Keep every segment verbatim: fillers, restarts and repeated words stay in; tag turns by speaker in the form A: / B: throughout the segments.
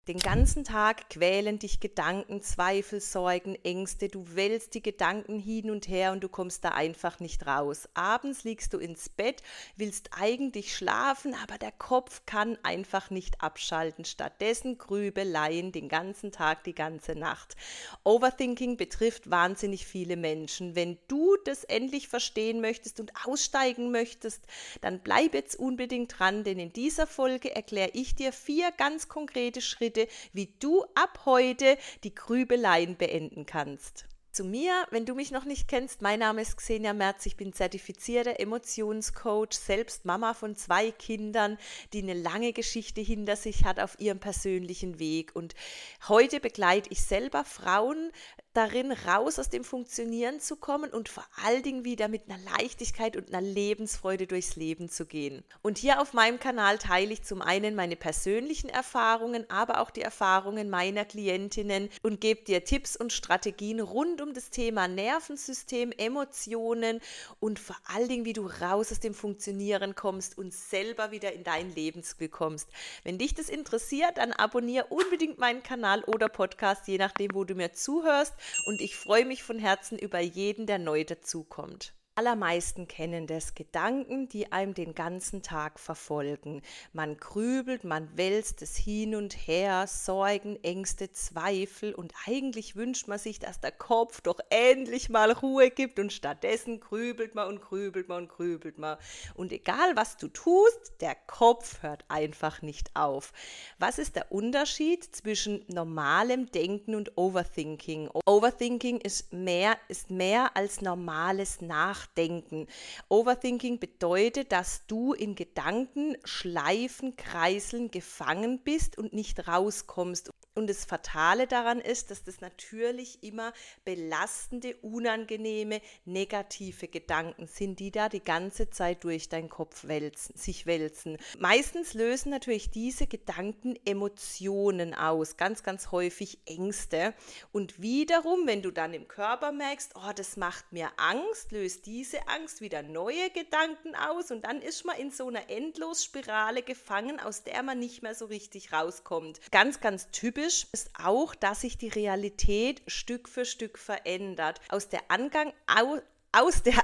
A: Den ganzen Tag quälen dich Gedanken, Zweifel, Sorgen, Ängste. Du wälzt die Gedanken hin und her und du kommst da einfach nicht raus. Abends liegst du ins Bett, willst eigentlich schlafen, aber der Kopf kann einfach nicht abschalten. Stattdessen Grübeleien den ganzen Tag, die ganze Nacht. Overthinking betrifft wahnsinnig viele Menschen. Wenn du das endlich verstehen möchtest und aussteigen möchtest, dann bleib jetzt unbedingt dran, denn in dieser Folge erkläre ich dir vier ganz konkrete Schritte, wie du ab heute die Grübeleien beenden kannst. Zu mir, wenn du mich noch nicht kennst, mein Name ist Xenia Merz, ich bin zertifizierter Emotionscoach, selbst Mama von zwei Kindern, die eine lange Geschichte hinter sich hat auf ihrem persönlichen Weg. Und heute begleite ich selber Frauen darin, raus aus dem Funktionieren zu kommen und vor allen Dingen wieder mit einer Leichtigkeit und einer Lebensfreude durchs Leben zu gehen. Und hier auf meinem Kanal teile ich zum einen meine persönlichen Erfahrungen, aber auch die Erfahrungen meiner Klientinnen und gebe dir Tipps und Strategien rund um das Thema Nervensystem, Emotionen und vor allen Dingen, wie du raus aus dem Funktionieren kommst und selber wieder in dein Lebensglück kommst. Wenn dich das interessiert, dann abonniere unbedingt meinen Kanal oder Podcast, je nachdem, wo du mir zuhörst. Und ich freue mich von Herzen über jeden, der neu dazukommt. Die allermeisten kennen das, Gedanken, die einem den ganzen Tag verfolgen. Man grübelt, man wälzt es hin und her, Sorgen, Ängste, Zweifel und eigentlich wünscht man sich, dass der Kopf doch endlich mal Ruhe gibt und stattdessen grübelt man und grübelt man und grübelt man. Und egal was du tust, der Kopf hört einfach nicht auf. Was ist der Unterschied zwischen normalem Denken und Overthinking? Overthinking ist mehr, ist mehr als normales Nachdenken. Denken. Overthinking bedeutet, dass du in Gedanken, Schleifen, Kreiseln gefangen bist und nicht rauskommst. Und das Fatale daran ist, dass das natürlich immer belastende, unangenehme, negative Gedanken sind, die da die ganze Zeit durch deinen Kopf wälzen, sich wälzen. Meistens lösen natürlich diese Gedanken Emotionen aus, ganz, ganz häufig Ängste. Und wiederum, wenn du dann im Körper merkst, oh, das macht mir Angst, löst diese Angst wieder neue Gedanken aus und dann ist man in so einer Endlosspirale gefangen, aus der man nicht mehr so richtig rauskommt. Ganz, ganz typisch ist auch, dass sich die Realität Stück für Stück verändert. Aus der Angang, au, aus der,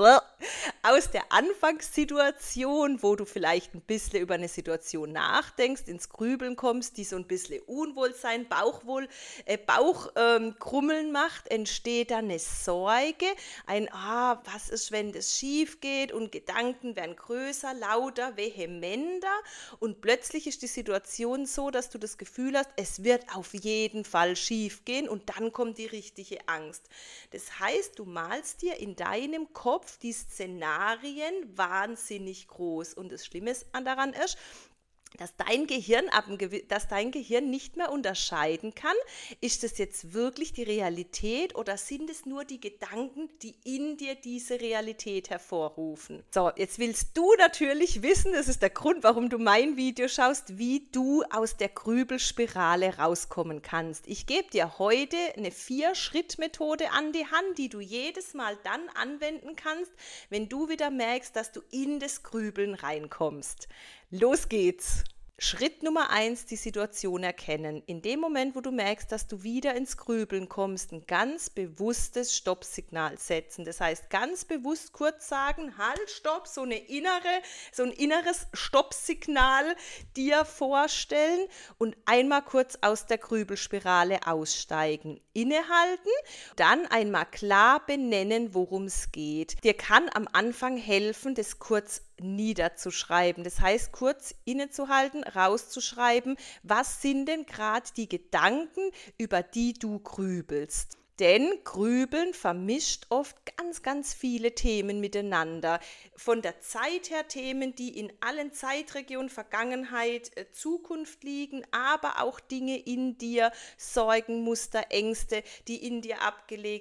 A: aus der Anfangssituation, wo du vielleicht ein bisschen über eine Situation nachdenkst, ins Grübeln kommst, die so ein bisschen Unwohlsein, Bauchwohl, äh, Bauchkrummeln ähm, macht, entsteht dann eine Sorge, ein, ah, was ist, wenn das schief geht und Gedanken werden größer, lauter, vehementer und plötzlich ist die Situation so, dass du das Gefühl hast, es wird auf jeden Fall schief gehen und dann kommt die richtige Angst. Das heißt, du malst dir in in deinem Kopf die Szenarien wahnsinnig groß. Und das Schlimme daran ist, dass dein Gehirn, ab einem Gew- dass dein Gehirn nicht mehr unterscheiden kann, ist das jetzt wirklich die Realität oder sind es nur die Gedanken, die in dir diese Realität hervorrufen. So, jetzt willst du natürlich wissen, das ist der Grund, warum du mein Video schaust, wie du aus der Grübelspirale rauskommen kannst. Ich gebe dir heute eine Vier-Schritt-Methode an die Hand, die du jedes Mal dann anwenden kannst, wenn du wieder merkst, dass du in das Grübeln reinkommst. Los geht's! Schritt Nummer eins, die Situation erkennen. In dem Moment, wo du merkst, dass du wieder ins Grübeln kommst, ein ganz bewusstes Stoppsignal setzen. Das heißt, ganz bewusst kurz sagen, halt, stopp, so eine innere, so ein inneres Stoppsignal dir vorstellen und einmal kurz aus der Grübelspirale aussteigen. Innehalten, dann einmal klar benennen, worum es geht. Dir kann am Anfang helfen, das kurz niederzuschreiben. Das heißt, kurz innezuhalten, rauszuschreiben, was sind denn gerade die Gedanken, über die du grübelst. Denn Grübeln vermischt oft ganz, ganz viele Themen miteinander. Von der Zeit her Themen, die in allen Zeitregionen, Vergangenheit, Zukunft liegen, aber auch Dinge in dir, Sorgen, Muster, Ängste, die in dir abgelegt sind.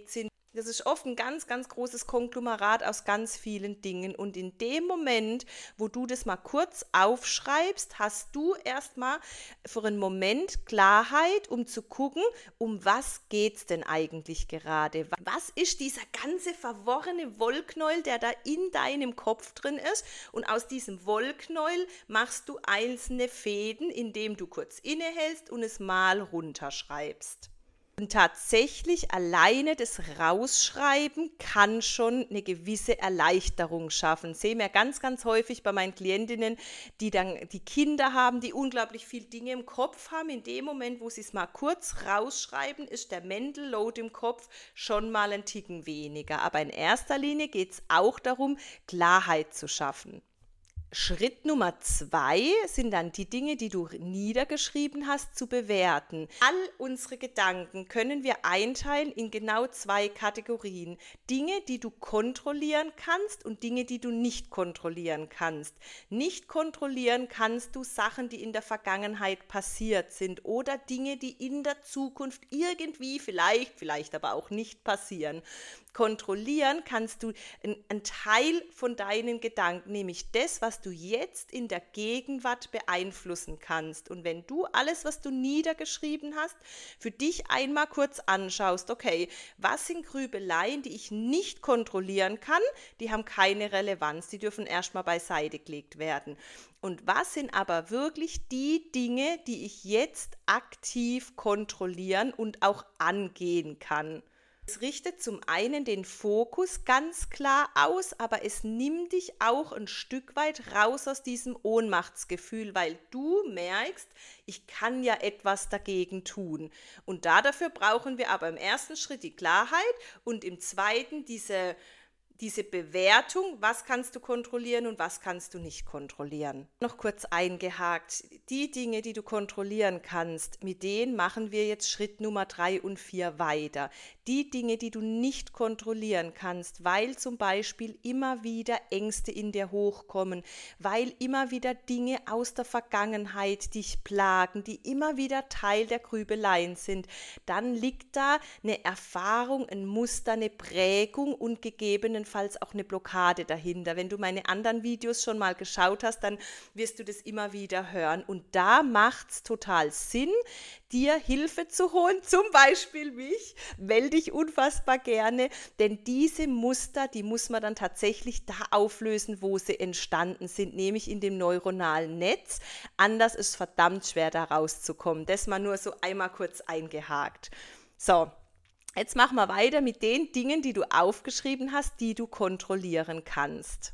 A: Das ist oft ein ganz, ganz großes Konglomerat aus ganz vielen Dingen. Und in dem Moment, wo du das mal kurz aufschreibst, hast du erstmal für einen Moment Klarheit, um zu gucken, um was geht es denn eigentlich gerade? Was ist dieser ganze verworrene Wollknäuel, der da in deinem Kopf drin ist? Und aus diesem Wollknäuel machst du einzelne Fäden, indem du kurz innehältst und es mal runterschreibst. Und tatsächlich alleine das Rausschreiben kann schon eine gewisse Erleichterung schaffen. Sehen wir ganz, ganz häufig bei meinen Klientinnen, die dann die Kinder haben, die unglaublich viel Dinge im Kopf haben. In dem Moment, wo sie es mal kurz rausschreiben, ist der Mental Load im Kopf schon mal ein Ticken weniger. Aber in erster Linie geht es auch darum, Klarheit zu schaffen. Schritt Nummer zwei sind dann die Dinge, die du niedergeschrieben hast, zu bewerten. All unsere Gedanken können wir einteilen in genau zwei Kategorien. Dinge, die du kontrollieren kannst und Dinge, die du nicht kontrollieren kannst. Nicht kontrollieren kannst du Sachen, die in der Vergangenheit passiert sind oder Dinge, die in der Zukunft irgendwie vielleicht, vielleicht aber auch nicht passieren. Kontrollieren kannst du einen Teil von deinen Gedanken, nämlich das, was du jetzt in der Gegenwart beeinflussen kannst. Und wenn du alles, was du niedergeschrieben hast, für dich einmal kurz anschaust, okay, was sind Grübeleien, die ich nicht kontrollieren kann, die haben keine Relevanz, die dürfen erstmal beiseite gelegt werden. Und was sind aber wirklich die Dinge, die ich jetzt aktiv kontrollieren und auch angehen kann? Es richtet zum einen den Fokus ganz klar aus, aber es nimmt dich auch ein Stück weit raus aus diesem Ohnmachtsgefühl, weil du merkst, ich kann ja etwas dagegen tun. Und da dafür brauchen wir aber im ersten Schritt die Klarheit und im zweiten diese Diese Bewertung, was kannst du kontrollieren und was kannst du nicht kontrollieren. Noch kurz eingehakt, die Dinge, die du kontrollieren kannst, mit denen machen wir jetzt Schritt Nummer drei und vier weiter. Die Dinge, die du nicht kontrollieren kannst, weil zum Beispiel immer wieder Ängste in dir hochkommen, weil immer wieder Dinge aus der Vergangenheit dich plagen, die immer wieder Teil der Grübeleien sind, dann liegt da eine Erfahrung, ein Muster, eine Prägung und gegebenenfalls auch eine Blockade dahinter. Wenn du meine anderen Videos schon mal geschaut hast, dann wirst du das immer wieder hören. Und da macht es total Sinn, dir Hilfe zu holen, zum Beispiel mich, melde dich unfassbar gerne, denn diese Muster, die muss man dann tatsächlich da auflösen, wo sie entstanden sind, nämlich in dem neuronalen Netz. Anders ist verdammt schwer, da rauszukommen. Das mal nur so einmal kurz eingehakt. So. Jetzt machen wir weiter mit den Dingen, die du aufgeschrieben hast, die du kontrollieren kannst.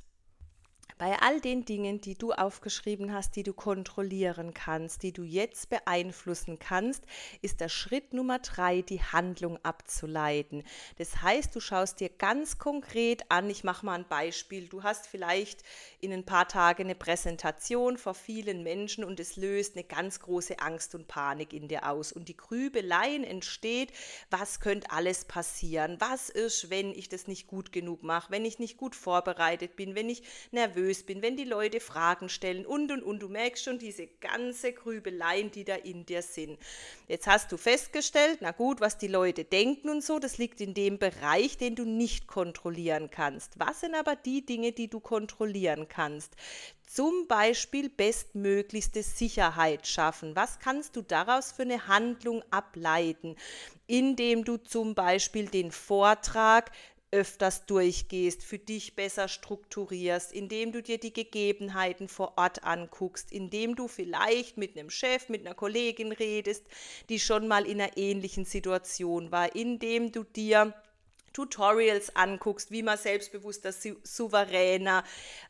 A: Bei all den Dingen, die du aufgeschrieben hast, die du kontrollieren kannst, die du jetzt beeinflussen kannst, ist der Schritt Nummer drei, die Handlung abzuleiten. Das heißt, du schaust dir ganz konkret an, ich mache mal ein Beispiel, du hast vielleicht in ein paar Tagen eine Präsentation vor vielen Menschen und es löst eine ganz große Angst und Panik in dir aus und die Grübeleien entsteht, was könnte alles passieren, was ist, wenn ich das nicht gut genug mache, wenn ich nicht gut vorbereitet bin, wenn ich nervös bin, wenn die Leute Fragen stellen und und und. Du merkst schon diese ganze Grübeleien, die da in dir sind. Jetzt hast du festgestellt, na gut, was die Leute denken und so, das liegt in dem Bereich, den du nicht kontrollieren kannst. Was sind aber die Dinge, die du kontrollieren kannst? Zum Beispiel bestmöglichste Sicherheit schaffen. Was kannst du daraus für eine Handlung ableiten, indem du zum Beispiel den Vortrag öfters durchgehst, für dich besser strukturierst, indem du dir die Gegebenheiten vor Ort anguckst, indem du vielleicht mit einem Chef, mit einer Kollegin redest, die schon mal in einer ähnlichen Situation war, indem du dir Tutorials anguckst, wie man selbstbewusster, souveräner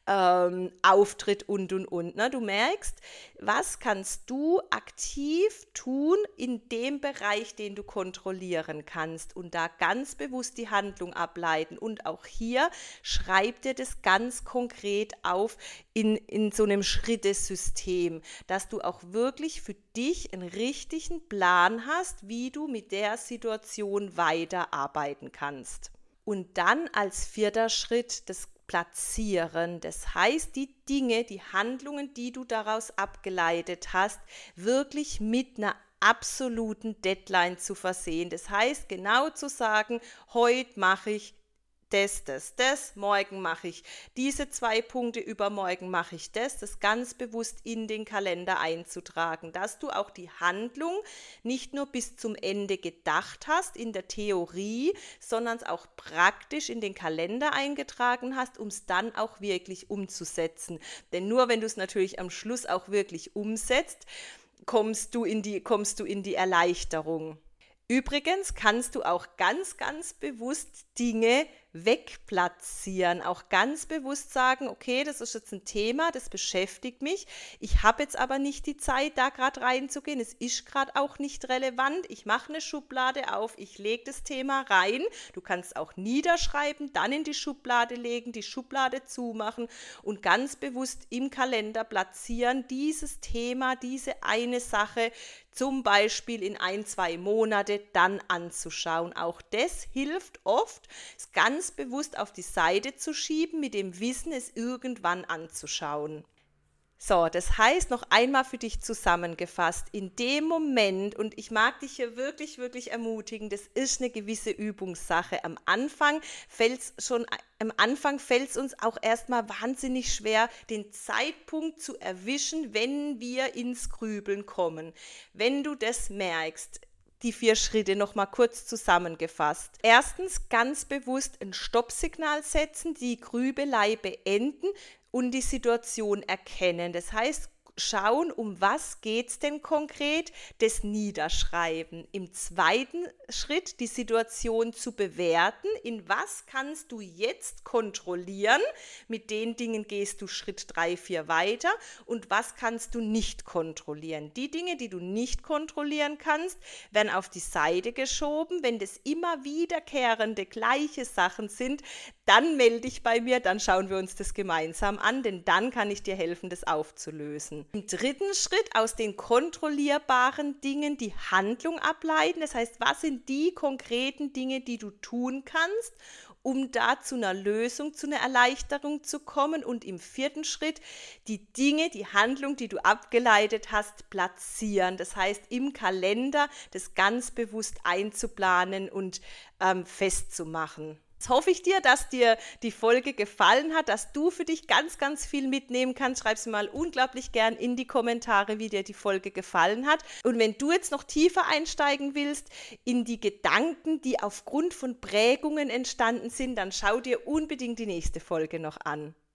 A: ähm, auftritt und und und. Ne? Du merkst, was kannst du aktiv tun in dem Bereich, den du kontrollieren kannst und da ganz bewusst die Handlung ableiten. Und auch hier schreib dir das ganz konkret auf in, in so einem Schrittesystem, dass du auch wirklich für dich einen richtigen Plan hast, wie du mit der Situation weiterarbeiten kannst. Und dann als vierter Schritt das Platzieren. Das heißt, die Dinge, die Handlungen, die du daraus abgeleitet hast, wirklich mit einer absoluten Deadline zu versehen. Das heißt, genau zu sagen, heute mache ich das, das, das, morgen mache ich diese zwei Punkte, übermorgen mache ich das, das ganz bewusst in den Kalender einzutragen, dass du auch die Handlung nicht nur bis zum Ende gedacht hast in der Theorie, sondern es auch praktisch in den Kalender eingetragen hast, um es dann auch wirklich umzusetzen. Denn nur wenn du es natürlich am Schluss auch wirklich umsetzt, kommst du in die, kommst du in die Erleichterung. Übrigens kannst du auch ganz, ganz bewusst Dinge wegplatzieren, auch ganz bewusst sagen, okay, das ist jetzt ein Thema, das beschäftigt mich, ich habe jetzt aber nicht die Zeit, da gerade reinzugehen, es ist gerade auch nicht relevant, ich mache eine Schublade auf, ich lege das Thema rein, du kannst auch niederschreiben, dann in die Schublade legen, die Schublade zumachen und ganz bewusst im Kalender platzieren, dieses Thema, diese eine Sache, zum Beispiel in ein, zwei Monate dann anzuschauen. Auch das hilft oft, es ganz bewusst auf die Seite zu schieben, mit dem Wissen, es irgendwann anzuschauen. So, das heißt, noch einmal für dich zusammengefasst, in dem Moment, und ich mag dich hier wirklich, wirklich ermutigen, das ist eine gewisse Übungssache. Am Anfang fällt es schon, am Anfang fällt es uns auch erstmal wahnsinnig schwer, den Zeitpunkt zu erwischen, wenn wir ins Grübeln kommen. Wenn du das merkst, die vier Schritte nochmal kurz zusammengefasst. Erstens, ganz bewusst ein Stoppsignal setzen, die Grübelei beenden und die Situation erkennen. Das heißt, schauen, um was geht es denn konkret, das Niederschreiben. Im zweiten Schritt die Situation zu bewerten, in was kannst du jetzt kontrollieren, mit den Dingen gehst du Schritt drei, vier weiter und was kannst du nicht kontrollieren. Die Dinge, die du nicht kontrollieren kannst, werden auf die Seite geschoben. Wenn das immer wiederkehrende gleiche Sachen sind, dann melde dich bei mir, dann schauen wir uns das gemeinsam an, denn dann kann ich dir helfen, das aufzulösen. Im dritten Schritt aus den kontrollierbaren Dingen die Handlung ableiten. Das heißt, was sind die konkreten Dinge, die du tun kannst, um da zu einer Lösung, zu einer Erleichterung zu kommen. Und im vierten Schritt die Dinge, die Handlung, die du abgeleitet hast, platzieren. Das heißt, im Kalender das ganz bewusst einzuplanen und ähm, festzumachen. Jetzt hoffe ich dir, dass dir die Folge gefallen hat, dass du für dich ganz, ganz viel mitnehmen kannst. Schreib es mir mal unglaublich gern in die Kommentare, wie dir die Folge gefallen hat. Und wenn du jetzt noch tiefer einsteigen willst in die Gedanken, die aufgrund von Prägungen entstanden sind, dann schau dir unbedingt die nächste Folge noch an.